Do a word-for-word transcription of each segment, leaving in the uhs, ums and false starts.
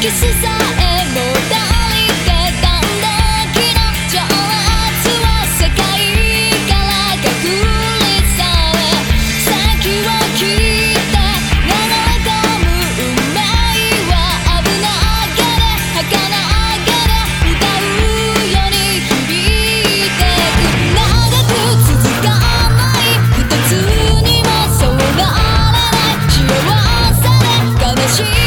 キスさえも足りてたんだ。昨日情熱は世界から隔離され、先を切って流れ込む運命は危なげで儚げで歌うように響いてく。長く続かない一つにもそうならない。幸せで悲しい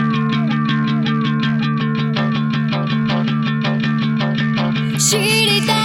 知りたい。